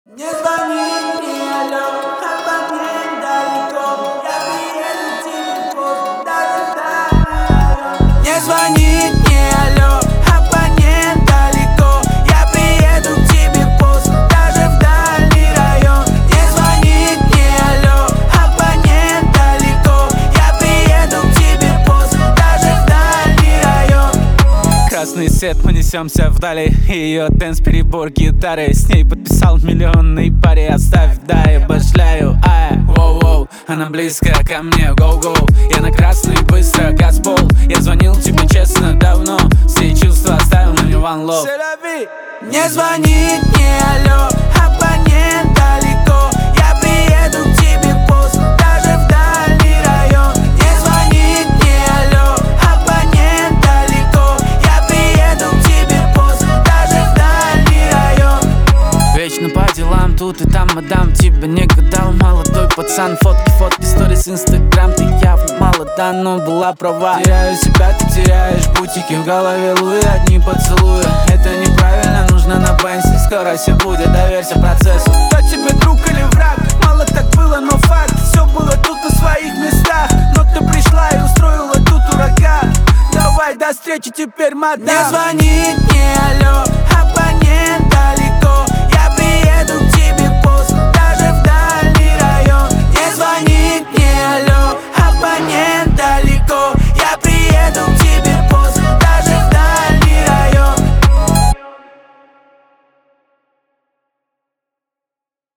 Не звони мне, алло, абонент далеко. Я приеду к тебе поздно, даже в дальний район. Не звони мне, алло, абонент далеко. Я приеду к тебе поздно, даже в дальний район. Не звони мне, алло, абонент далеко. Я приеду к тебе поздно, даже в дальний район. Красный свет, мы несемся вдали. Ее дэнс, перебор гитары. С ней подписал миллионные пари. Оставь, да, я башляю, воу-воу. Она близко ко мне, гоу-гоу. Я на красный, быстро, газ пол. Я звонил тебе честно давно. Все чувства оставил, но не one love. Не звони мне, алло, абонент далеко. Я приеду к тебе поздно, даже в дальний район. Не звони мне, алло, абонент далеко. Я приеду к тебе поздно, даже в дальний район. Вечно по делам, тут и там, мадам, тебя не гадал. Молодой пацан, фотки, сторис, инстаграм. Ты явно молода, но была права. Теряю себя, ты теряешь бутики. В голове луи, одни поцелуи. Это неправильно, нужно на пенсии. Скоро все будет, доверься процессу. Кто тебе друг или враг? Мало так было, но факт. Все было тут на своих местах. Но ты пришла и устроила тут ураган. Давай до встречи теперь, мадам. Не звони мне, алло,